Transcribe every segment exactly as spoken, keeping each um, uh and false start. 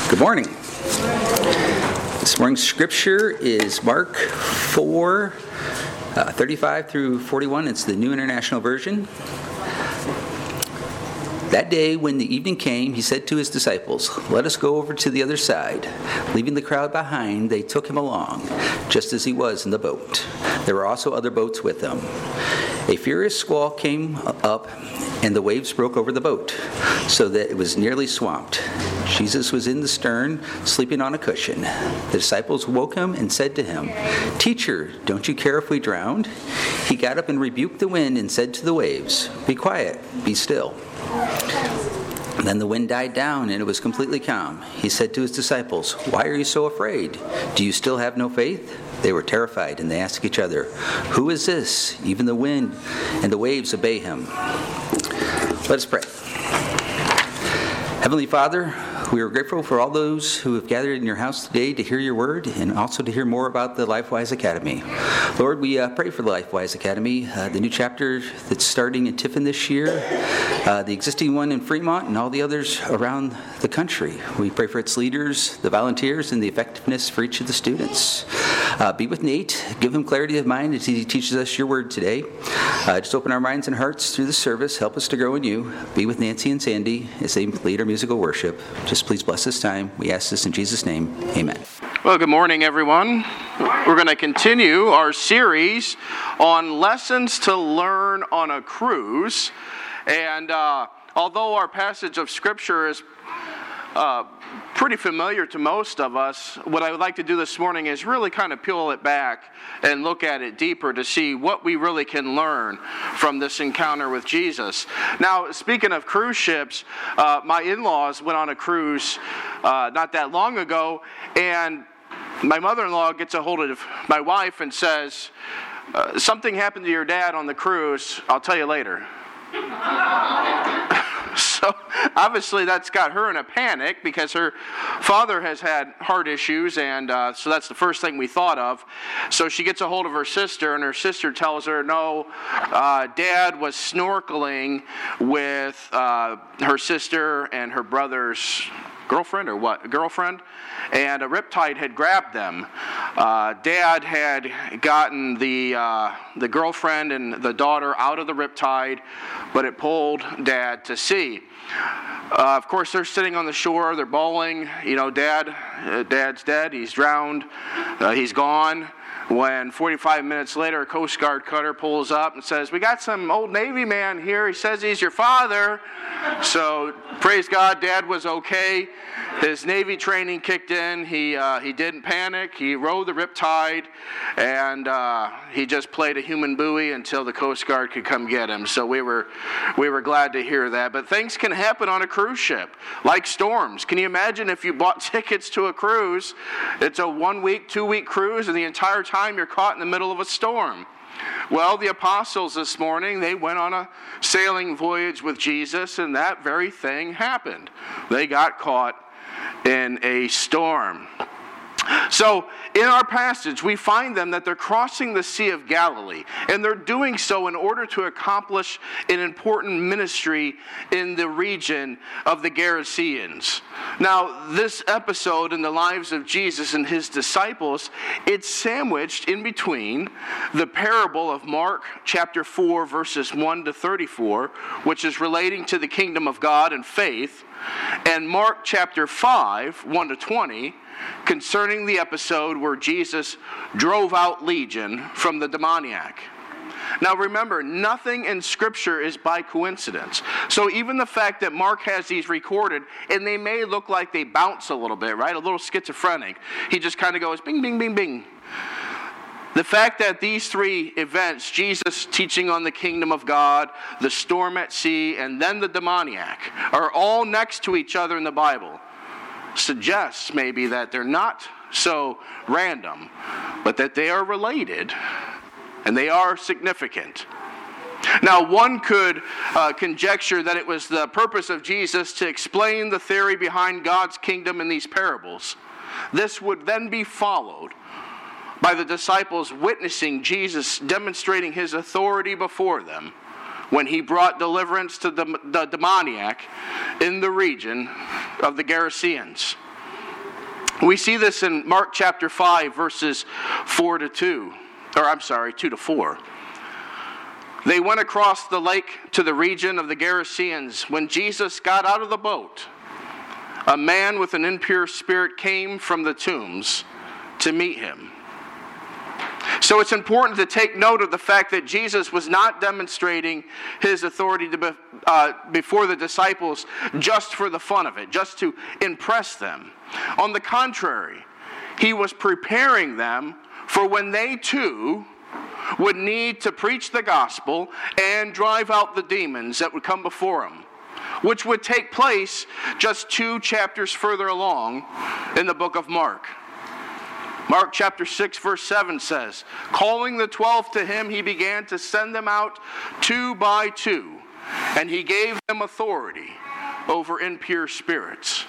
Good morning. This morning's scripture is Mark four, uh, thirty-five through forty-one. It's the New International Version. That day, when the evening came, he said to his disciples, "Let us go over to the other side." Leaving the crowd behind, they took him along, just as he was in the boat. There were also other boats with him. A furious squall came up, and the waves broke over the boat, so that it was nearly swamped. Jesus was in the stern, sleeping on a cushion. The disciples woke him and said to him, "Teacher, don't you care if we drowned?" He got up and rebuked the wind and said to the waves, "Be quiet, be still." Then the wind died down, and it was completely calm. He said to his disciples, "Why are you so afraid? Do you still have no faith?" They were terrified, and they asked each other, "Who is this? Even the wind and the waves obey him." Let us pray. Heavenly Father, we are grateful for all those who have gathered in your house today to hear your word and also to hear more about the LifeWise Academy. Lord, we uh, pray for the LifeWise Academy, uh, the new chapter that's starting in Tiffin this year, uh, the existing one in Fremont, and all the others around the country. We pray for its leaders, the volunteers, and the effectiveness for each of the students. Uh, be with Nate. Give him clarity of mind as he teaches us your word today. Uh, just open our minds and hearts through the service. Help us to grow in you. Be with Nancy and Sandy as they lead our musical worship. Just please bless this time. We ask this in Jesus' name. Amen. Well, good morning, everyone. We're going to continue our series on lessons to learn on a cruise. And uh, although our passage of Scripture is uh, pretty familiar to most of us, what I would like to do this morning is really kind of peel it back and look at it deeper to see what we really can learn from this encounter with Jesus. Now, speaking of cruise ships, uh, my in-laws went on a cruise uh, not that long ago, and my mother-in-law gets a hold of my wife and says, uh, "Something happened to your dad on the cruise. I'll tell you later." So obviously that's got her in a panic because her father has had heart issues, and uh, so that's the first thing we thought of. So she gets a hold of her sister, and her sister tells her, no, uh, Dad was snorkeling with uh, her sister and her brother's girlfriend or what? Girlfriend? And a riptide had grabbed them. Uh, Dad had gotten the uh, the girlfriend and the daughter out of the riptide, but it pulled Dad to sea. Uh, of course, they're sitting on the shore. They're bawling. You know, Dad, uh, Dad's dead. He's drowned. Uh, he's gone. When forty-five minutes later, a Coast Guard cutter pulls up and says, "We got some old Navy man here. He says he's your father." So, praise God, Dad was okay. His Navy training kicked in. He uh, he didn't panic. He rode the riptide, and uh, he just played a human buoy until the Coast Guard could come get him. So we were we were glad to hear that. But things can happen on a cruise ship, like storms. Can you imagine if you bought tickets to a cruise? It's a one-week, two-week cruise, and the entire time you're caught in the middle of a storm. Well, the apostles this morning, they went on a sailing voyage with Jesus, and that very thing happened. They got caught in a storm. So, in our passage, we find them that they're crossing the Sea of Galilee, and they're doing so in order to accomplish an important ministry in the region of the Gerasenes. Now, this episode in the lives of Jesus and his disciples, it's sandwiched in between the parable of Mark chapter four, verses one to thirty-four, which is relating to the kingdom of God and faith, and Mark chapter five, one to twenty, concerning the episode where Jesus drove out Legion from the demoniac. Now remember, nothing in Scripture is by coincidence. So even the fact that Mark has these recorded, and they may look like they bounce a little bit, right? A little schizophrenic. He just kind of goes bing, bing, bing, bing. The fact that these three events, Jesus teaching on the kingdom of God, the storm at sea, and then the demoniac, are all next to each other in the Bible, suggests maybe that they're not so random, but that they are related and they are significant. Now, one could uh, conjecture that it was the purpose of Jesus to explain the theory behind God's kingdom in these parables. This would then be followed by the disciples witnessing Jesus demonstrating his authority before them when he brought deliverance to the, the demoniac in the region of the Gerasenes. We see this in Mark chapter five, verses four to two. Or I'm sorry, two to four. They went across the lake to the region of the Gerasenes. When Jesus got out of the boat, a man with an impure spirit came from the tombs to meet him. So it's important to take note of the fact that Jesus was not demonstrating his authority to be, uh, before the disciples just for the fun of it, just to impress them. On the contrary, he was preparing them for when they too would need to preach the gospel and drive out the demons that would come before him, which would take place just two chapters further along in the book of Mark. Mark chapter six, verse seven says, calling the twelve to him, he began to send them out two by two, and he gave them authority over impure spirits.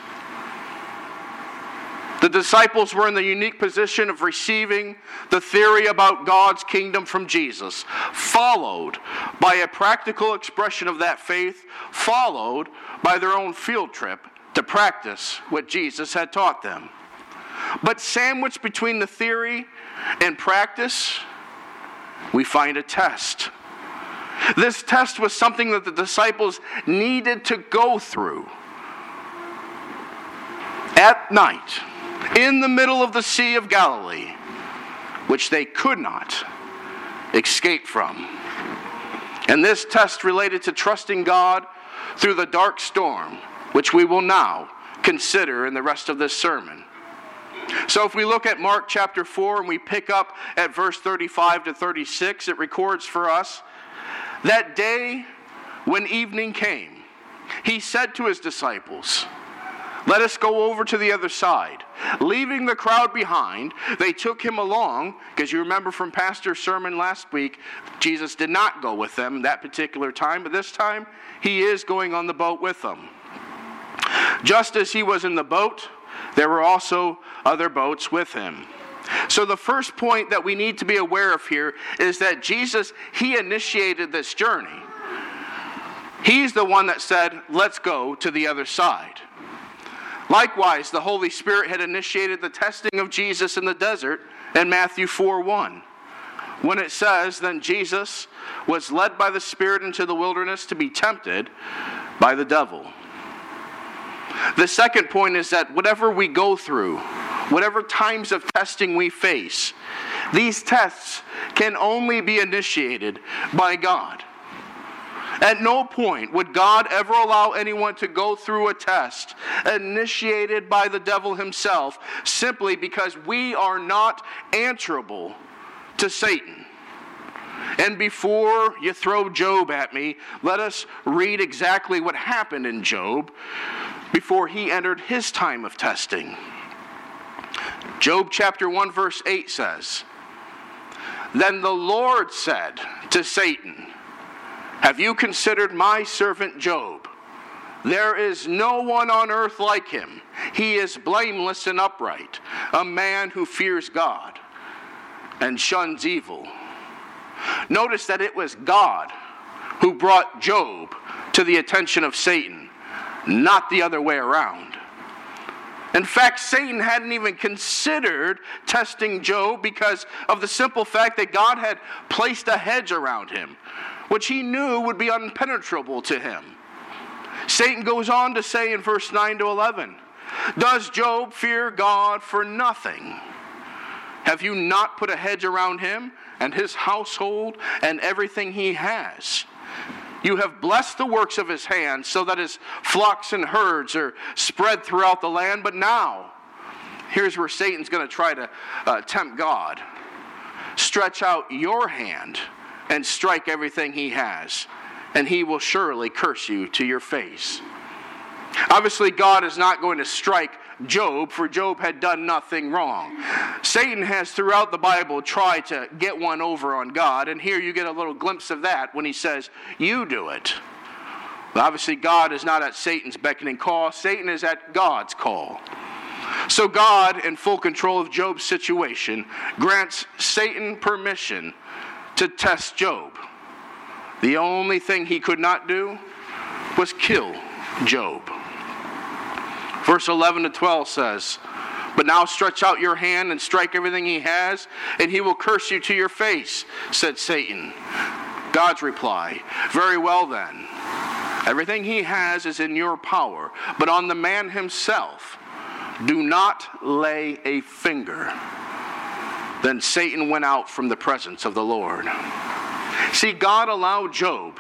The disciples were in the unique position of receiving the theory about God's kingdom from Jesus, followed by a practical expression of that faith, followed by their own field trip to practice what Jesus had taught them. But sandwiched between the theory and practice, we find a test. This test was something that the disciples needed to go through. At night, in the middle of the Sea of Galilee, which they could not escape from. And this test related to trusting God through the dark storm, which we will now consider in the rest of this sermon. So if we look at Mark chapter four and we pick up at verse thirty-five to thirty-six, it records for us, that day when evening came, he said to his disciples, let us go over to the other side. Leaving the crowd behind, they took him along, because you remember from Pastor's sermon last week, Jesus did not go with them that particular time, but this time he is going on the boat with them. Just as he was in the boat, there were also other boats with him. So the first point that we need to be aware of here is that Jesus, he initiated this journey. He's the one that said, let's go to the other side. Likewise, the Holy Spirit had initiated the testing of Jesus in the desert in Matthew four one. When it says, then Jesus was led by the Spirit into the wilderness to be tempted by the devil. The second point is that whatever we go through, whatever times of testing we face, these tests can only be initiated by God. At no point would God ever allow anyone to go through a test initiated by the devil himself simply because we are not answerable to Satan. And before you throw Job at me, let us read exactly what happened in Job before he entered his time of testing. Job chapter one verse eight says, then the Lord said to Satan, have you considered my servant Job? There is no one on earth like him. He is blameless and upright, a man who fears God and shuns evil. Notice that it was God who brought Job to the attention of Satan, not the other way around. In fact, Satan hadn't even considered testing Job because of the simple fact that God had placed a hedge around him, which he knew would be impenetrable to him. Satan goes on to say in verse nine to eleven, does Job fear God for nothing? Have you not put a hedge around him and his household and everything he has? You have blessed the works of his hands so that his flocks and herds are spread throughout the land. But now, here's where Satan's going to try to uh, tempt God. Stretch out your hand and strike everything he has, and he will surely curse you to your face. Obviously, God is not going to strike Job, for Job had done nothing wrong. Satan has throughout the Bible tried to get one over on God, and here you get a little glimpse of that when he says, you do it. But obviously, God is not at Satan's beckoning call. Satan is at God's call. So God, in full control of Job's situation, grants Satan permission to test Job. The only thing he could not do was kill Job. Verse eleven to twelve says, But now stretch out your hand and strike everything he has, and he will curse you to your face, said Satan. God's reply, very well then. Everything he has is in your power, but on the man himself, do not lay a finger. Then Satan went out from the presence of the Lord. See, God allowed Job,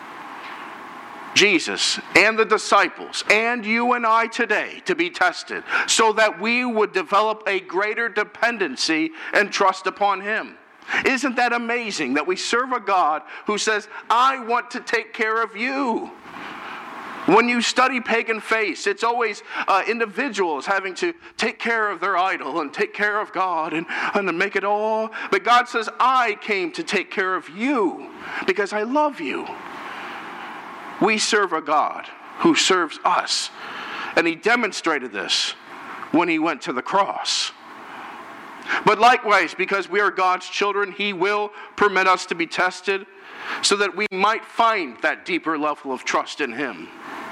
Jesus, and the disciples, and you and I today to be tested so that we would develop a greater dependency and trust upon him. Isn't that amazing that we serve a God who says, I want to take care of you? When you study pagan faiths, it's always uh, individuals having to take care of their idol and take care of God and, and to make it all. But God says, I came to take care of you because I love you. We serve a God who serves us. And he demonstrated this when he went to the cross. But likewise, because we are God's children, he will permit us to be tested so that we might find that deeper level of trust in him.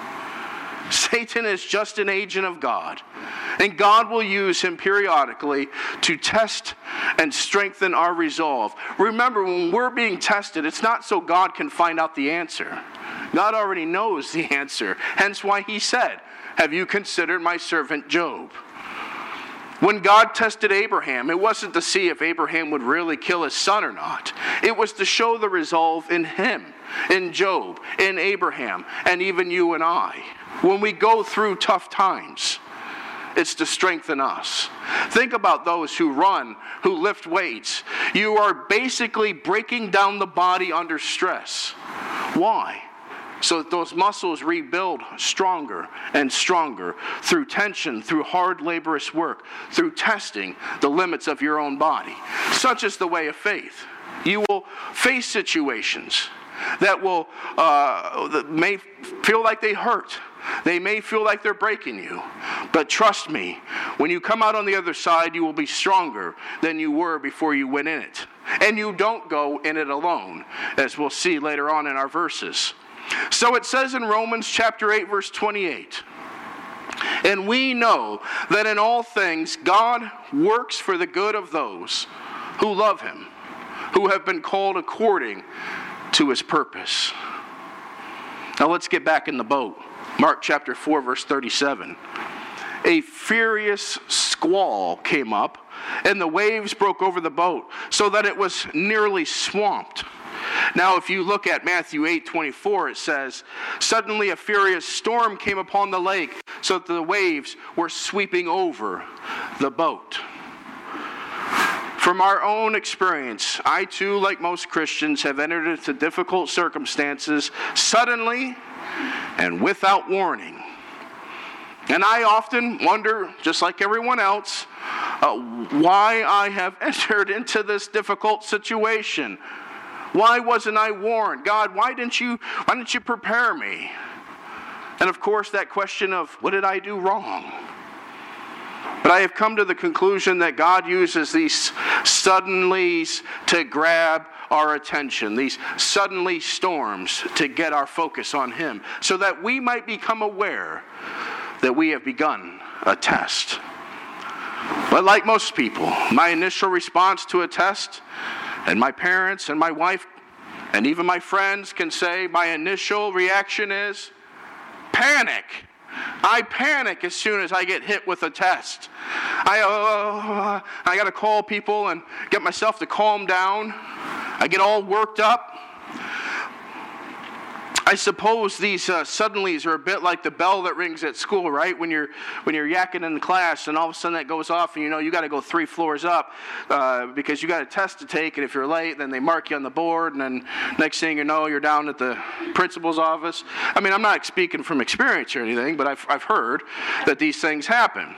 Satan is just an agent of God, and God will use him periodically to test and strengthen our resolve. Remember, when we're being tested, it's not so God can find out the answer. God already knows the answer, hence why he said, have you considered my servant Job? When God tested Abraham, it wasn't to see if Abraham would really kill his son or not. It was to show the resolve in him, in Job, in Abraham, and even you and I. When we go through tough times, it's to strengthen us. Think about those who run, who lift weights. You are basically breaking down the body under stress. Why? So that those muscles rebuild stronger and stronger through tension, through hard, laborious work, through testing the limits of your own body. Such is the way of faith. You will face situations that will uh, that may feel like they hurt. They may feel like they're breaking you. But trust me, when you come out on the other side, you will be stronger than you were before you went in it. And you don't go in it alone, as we'll see later on in our verses. So it says in Romans chapter eight, verse twenty-eight, and we know that in all things God works for the good of those who love him, who have been called according to his purpose. Now let's get back in the boat. Mark chapter four, verse thirty-seven. A furious squall came up, and the waves broke over the boat, so that it was nearly swamped. Now, if you look at Matthew eight twenty-four, it says, suddenly a furious storm came upon the lake, so that the waves were sweeping over the boat. From our own experience, I too, like most Christians, have entered into difficult circumstances suddenly and without warning. And I often wonder, just like everyone else, uh, why I have entered into this difficult situation. Why wasn't I warned? God, why didn't you, why didn't you prepare me? And of course, that question of, what did I do wrong? But I have come to the conclusion that God uses these suddenlies to grab our attention, these suddenly storms to get our focus on him, so that we might become aware that we have begun a test. But like most people, my initial response to a test, and my parents and my wife and even my friends can say, my initial reaction is panic. I panic as soon as I get hit with a test. I, uh, I got to call people and get myself to calm down. I get all worked up. I suppose these uh, suddenlies are a bit like the bell that rings at school, right? When you're when you're yakking in class and all of a sudden that goes off and you know you got to go three floors up uh, because you got a test to take, and if you're late, then they mark you on the board, and then next thing you know, you're down at the principal's office. I mean, I'm not speaking from experience or anything, but I've I've heard that these things happen.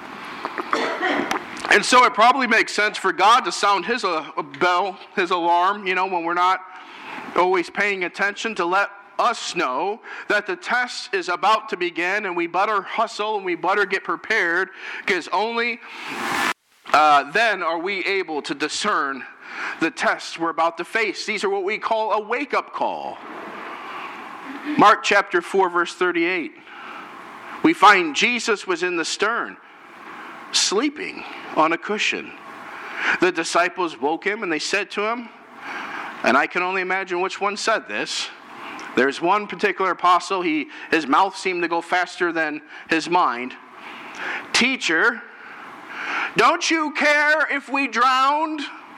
And so it probably makes sense for God to sound his uh, bell, his alarm, you know, when we're not always paying attention, to let us know that the test is about to begin, and we better hustle and we better get prepared, because only uh, then are we able to discern the tests we're about to face. These are what we call a wake-up call. Mark chapter four, verse thirty-eight. We find Jesus was in the stern, sleeping on a cushion. The disciples woke him and they said to him, and I can only imagine which one said this. There's one particular apostle, he, his mouth seemed to go faster than his mind. Teacher, don't you care if we drowned?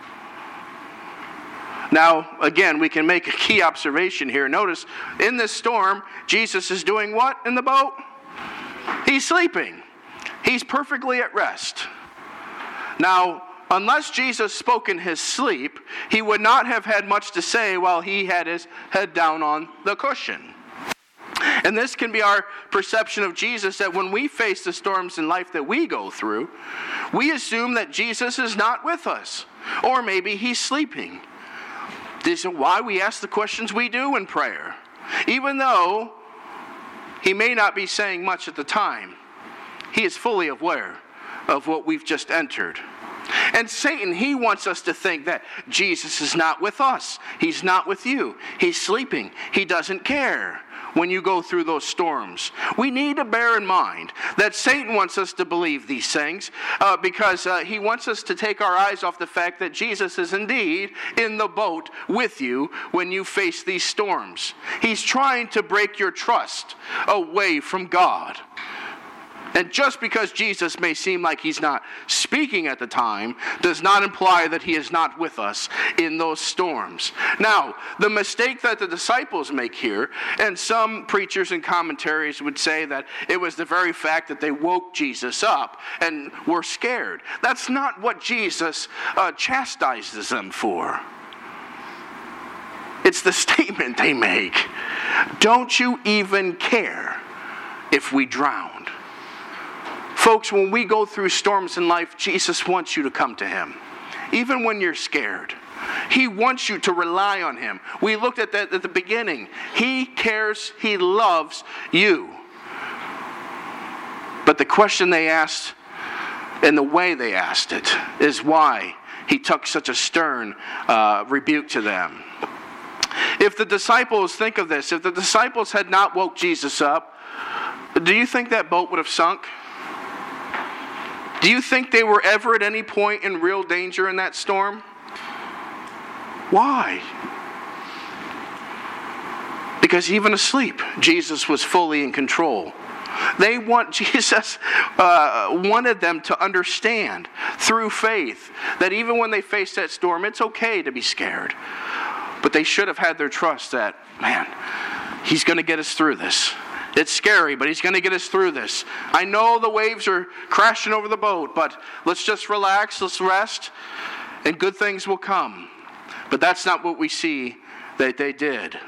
Now, again, we can make a key observation here. Notice, in this storm, Jesus is doing what in the boat? He's sleeping. He's perfectly at rest. Now, unless Jesus spoke in his sleep, he would not have had much to say while he had his head down on the cushion. And this can be our perception of Jesus, that when we face the storms in life that we go through, we assume that Jesus is not with us. Or maybe he's sleeping. This is why we ask the questions we do in prayer. Even though he may not be saying much at the time, he is fully aware of what we've just entered. And Satan, he wants us to think that Jesus is not with us. He's not with you. He's sleeping. He doesn't care when you go through those storms. We need to bear in mind that Satan wants us to believe these things uh, because uh, he wants us to take our eyes off the fact that Jesus is indeed in the boat with you when you face these storms. He's trying to break your trust away from God. And just because Jesus may seem like he's not speaking at the time does not imply that he is not with us in those storms. Now, the mistake that the disciples make here, and some preachers and commentaries would say that it was the very fact that they woke Jesus up and were scared. That's not what Jesus uh, chastises them for. It's the statement they make. Don't you even care if we drowned? Folks, when we go through storms in life, Jesus wants you to come to him. Even when you're scared. He wants you to rely on him. We looked at that at the beginning. He cares, he loves you. But the question they asked and the way they asked it is why he took such a stern uh, rebuke to them. If the disciples, think of this, if the disciples had not woke Jesus up, do you think that boat would have sunk? Do you think they were ever at any point in real danger in that storm? Why? Because even asleep, Jesus was fully in control. They want Jesus uh, wanted them to understand through faith that even when they face that storm, it's okay to be scared. But they should have had their trust that, man, he's going to get us through this. It's scary, but he's going to get us through this. I know the waves are crashing over the boat, but let's just relax, let's rest, and good things will come. But that's not what we see that they did.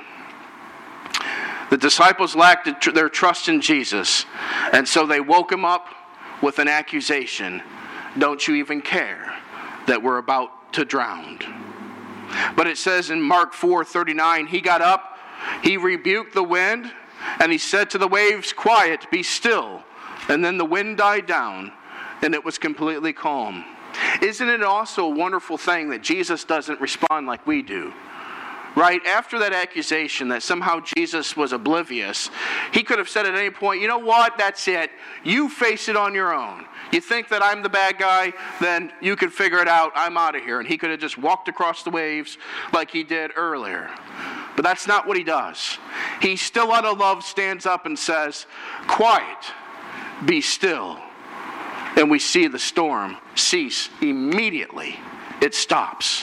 The disciples lacked their trust in Jesus, and so they woke him up with an accusation. Don't you even care that we're about to drown? But it says in Mark four thirty-nine, he got up, he rebuked the wind, and he said to the waves, quiet, be still. And then the wind died down, and it was completely calm. Isn't it also a wonderful thing that Jesus doesn't respond like we do? Right? After that accusation that somehow Jesus was oblivious, he could have said at any point, you know what, that's it. You face it on your own. You think that I'm the bad guy, then you can figure it out. I'm out of here. And he could have just walked across the waves like he did earlier. But that's not what he does. He still out of love stands up and says, quiet, be still. And we see the storm cease immediately. It stops.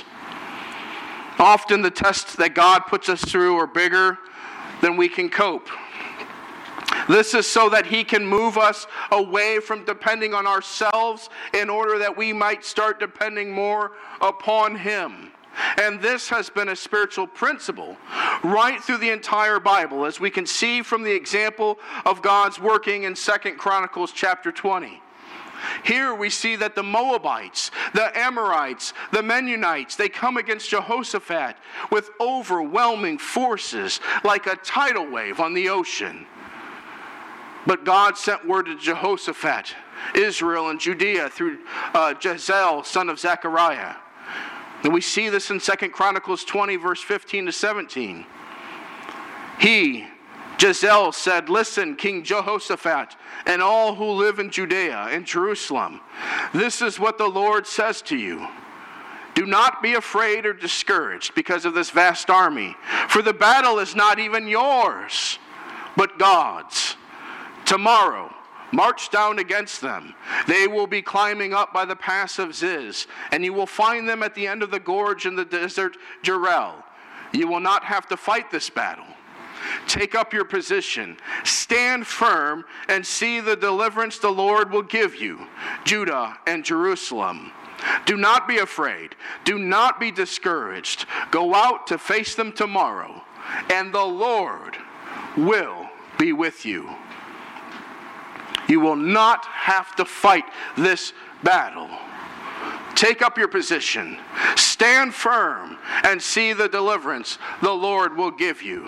Often the tests that God puts us through are bigger than we can cope. This is so that he can move us away from depending on ourselves in order that we might start depending more upon him. And this has been a spiritual principle right through the entire Bible, as we can see from the example of God's working in Second Chronicles chapter twenty. Here we see that the Moabites, the Amorites, the Mennonites, they come against Jehoshaphat with overwhelming forces like a tidal wave on the ocean. But God sent word to Jehoshaphat, Israel and Judea through uh, Jezael, son of Zechariah. And we see this in Second Chronicles twenty, verse fifteen to seventeen. He Jezeel said, "Listen, King Jehoshaphat, and all who live in Judea and Jerusalem, this is what the Lord says to you. Do not be afraid or discouraged because of this vast army, for the battle is not even yours, but God's. Tomorrow, march down against them. They will be climbing up by the pass of Ziz, and you will find them at the end of the gorge in the desert Jerel. You will not have to fight this battle. Take up your position, stand firm, and see the deliverance the Lord will give you, Judah and Jerusalem. Do not be afraid. Do not be discouraged. Go out to face them tomorrow, and the Lord will be with you." You will not have to fight this battle. Take up your position, stand firm, and see the deliverance the Lord will give you.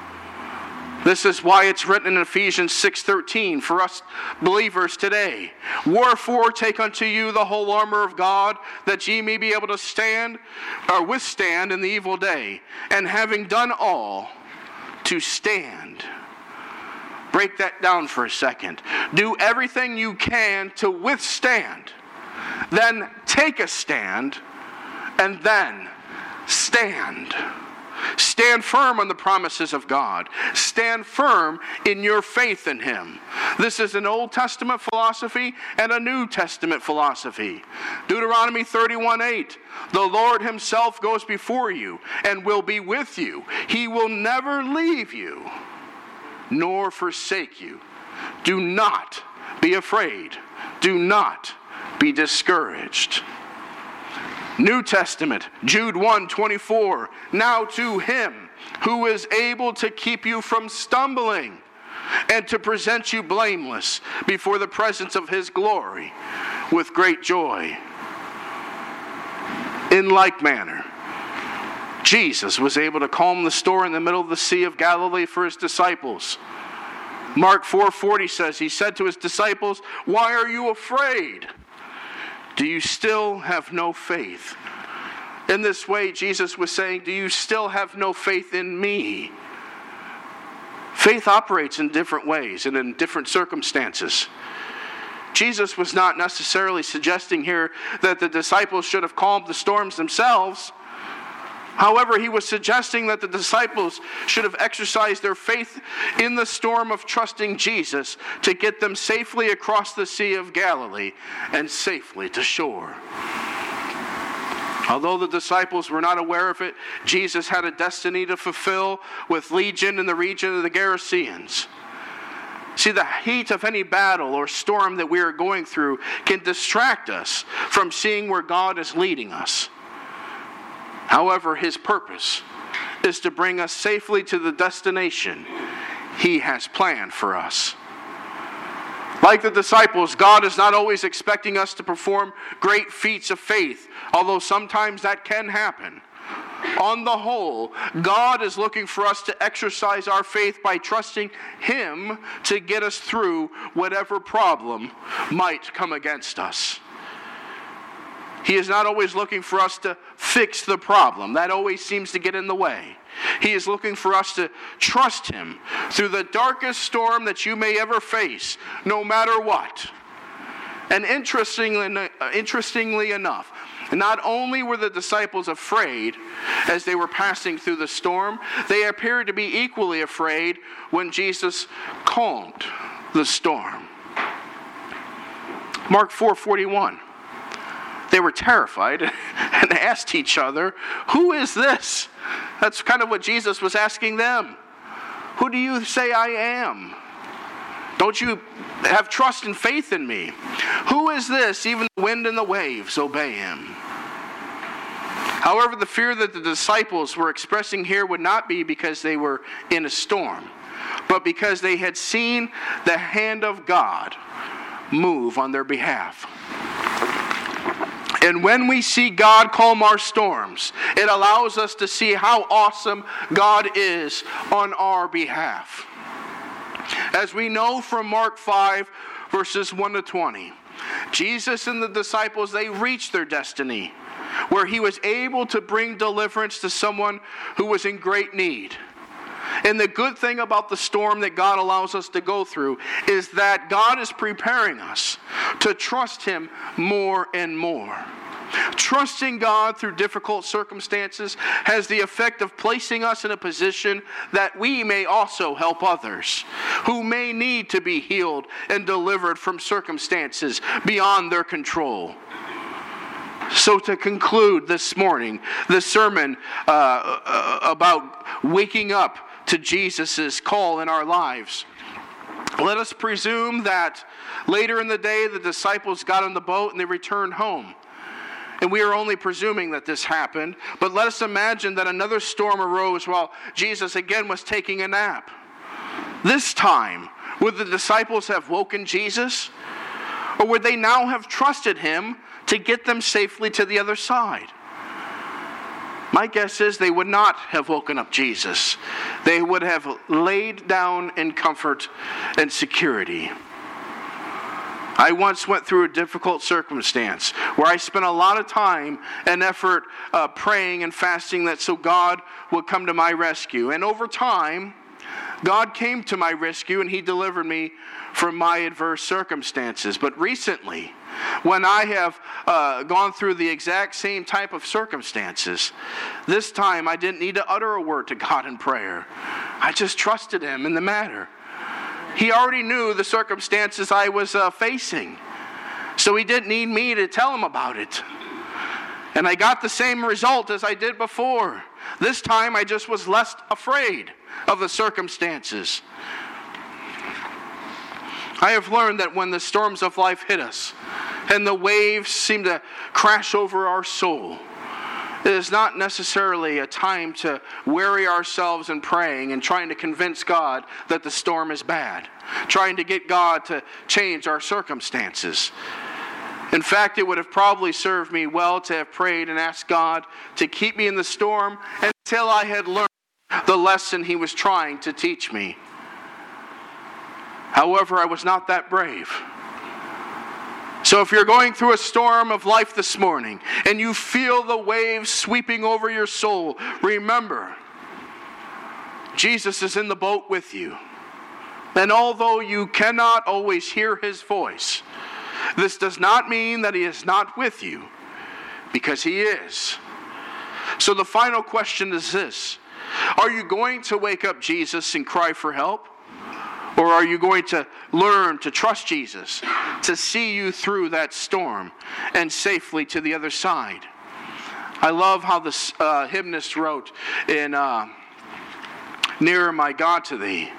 This is why it's written in Ephesians six thirteen for us believers today. "Wherefore take unto you the whole armor of God, that ye may be able to stand or withstand in the evil day, and having done all, to stand." Break that down for a second. Do everything you can to withstand. Then take a stand, and then stand. Stand firm on the promises of God. Stand firm in your faith in Him. This is an Old Testament philosophy and a New Testament philosophy. Deuteronomy thirty-one eight. "The Lord Himself goes before you and will be with you. He will never leave you nor forsake you. Do not be afraid. Do not be discouraged." New Testament, Jude one twenty-four. "Now to Him who is able to keep you from stumbling and to present you blameless before the presence of His glory with great joy." In like manner, Jesus was able to calm the storm in the middle of the Sea of Galilee for His disciples. Mark four forty says, He said to His disciples, "Why are you afraid? Do you still have no faith?" In this way, Jesus was saying, do you still have no faith in me? Faith operates in different ways and in different circumstances. Jesus was not necessarily suggesting here that the disciples should have calmed the storms themselves. However, He was suggesting that the disciples should have exercised their faith in the storm of trusting Jesus to get them safely across the Sea of Galilee and safely to shore. Although the disciples were not aware of it, Jesus had a destiny to fulfill with Legion in the region of the Gerasenes. See, the heat of any battle or storm that we are going through can distract us from seeing where God is leading us. However, His purpose is to bring us safely to the destination He has planned for us. Like the disciples, God is not always expecting us to perform great feats of faith, although sometimes that can happen. On the whole, God is looking for us to exercise our faith by trusting Him to get us through whatever problem might come against us. He is not always looking for us to fix the problem. That always seems to get in the way. He is looking for us to trust Him through the darkest storm that you may ever face, no matter what. And interestingly, interestingly enough, not only were the disciples afraid as they were passing through the storm, they appeared to be equally afraid when Jesus calmed the storm. Mark four forty-one. They were terrified and asked each other, "Who is this?" That's kind of what Jesus was asking them. "Who do you say I am? Don't you have trust and faith in me? Who is this? Even the wind and the waves obey Him." However, the fear that the disciples were expressing here would not be because they were in a storm, but because they had seen the hand of God move on their behalf. And when we see God calm our storms, it allows us to see how awesome God is on our behalf. As we know from Mark five, verses one to twenty, Jesus and the disciples, they reached their destiny, where He was able to bring deliverance to someone who was in great need. And the good thing about the storm that God allows us to go through is that God is preparing us to trust Him more and more. Trusting God through difficult circumstances has the effect of placing us in a position that we may also help others who may need to be healed and delivered from circumstances beyond their control. So to conclude this morning, the sermon uh, uh, about waking up to Jesus' call in our lives, let us presume that later in the day the disciples got on the boat and they returned home. And we are only presuming that this happened, but let us imagine that another storm arose while Jesus again was taking a nap. This time, would the disciples have woken Jesus? Or would they now have trusted Him to get them safely to the other side? My guess is they would not have woken up Jesus. They would have laid down in comfort and security. I once went through a difficult circumstance where I spent a lot of time and effort uh, praying and fasting that so God would come to my rescue. And over time, God came to my rescue and He delivered me from my adverse circumstances. But recently, when I have uh, gone through the exact same type of circumstances, this time I didn't need to utter a word to God in prayer. I just trusted Him in the matter. He already knew the circumstances I was uh, facing, so He didn't need me to tell Him about it. And I got the same result as I did before. This time I just was less afraid of the circumstances. I have learned that when the storms of life hit us and the waves seem to crash over our soul, it is not necessarily a time to weary ourselves in praying and trying to convince God that the storm is bad, trying to get God to change our circumstances. In fact, it would have probably served me well to have prayed and asked God to keep me in the storm until I had learned the lesson He was trying to teach me. However, I was not that brave. So if you're going through a storm of life this morning and you feel the waves sweeping over your soul, remember, Jesus is in the boat with you. And although you cannot always hear His voice, this does not mean that He is not with you, because He is. So the final question is this: are you going to wake up Jesus and cry for help? Or are you going to learn to trust Jesus to see you through that storm and safely to the other side? I love how the uh, hymnist wrote in uh, Nearer My God to Thee.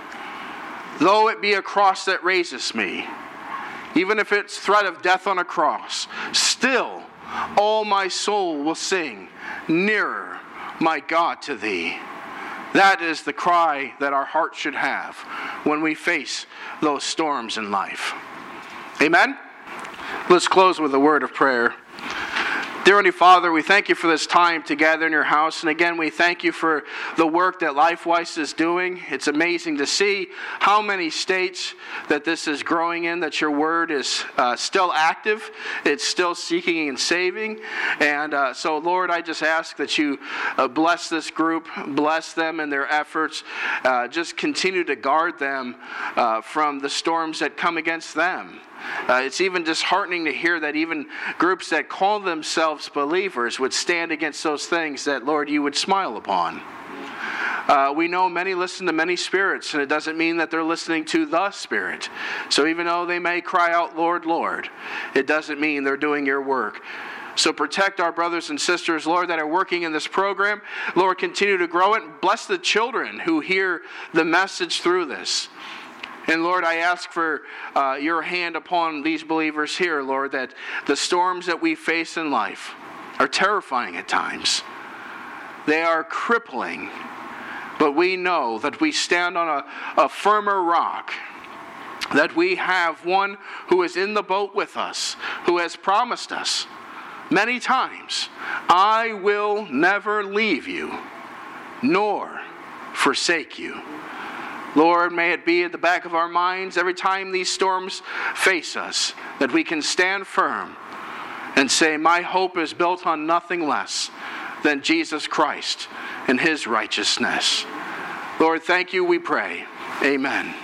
Though it be a cross that raises me, even if it's threat of death on a cross, still all my soul will sing, Nearer my God to Thee. That is the cry that our heart should have when we face those storms in life. Amen? Let's close with a word of prayer. Dear Heavenly Father, we thank you for this time to gather in your house. And again, we thank you for the work that LifeWise is doing. It's amazing to see how many states that this is growing in, that your word is uh, still active. It's still seeking and saving. And uh, so, Lord, I just ask that you uh, bless this group, bless them in their efforts. Uh, just continue to guard them uh, from the storms that come against them. Uh, it's even disheartening to hear that even groups that call themselves believers would stand against those things that, Lord, you would smile upon. Uh, we know many listen to many spirits, and it doesn't mean that they're listening to the Spirit. So even though they may cry out, Lord, Lord, it doesn't mean they're doing your work. So protect our brothers and sisters, Lord, that are working in this program. Lord, continue to grow it. Bless the children who hear the message through this. And Lord, I ask for uh, your hand upon these believers here, Lord, that the storms that we face in life are terrifying at times. They are crippling, but we know that we stand on a, a firmer rock, that we have one who is in the boat with us, who has promised us many times, I will never leave you, nor forsake you. Lord, may it be at the back of our minds every time these storms face us, that we can stand firm and say, my hope is built on nothing less than Jesus Christ and His righteousness. Lord, thank you, we pray. Amen.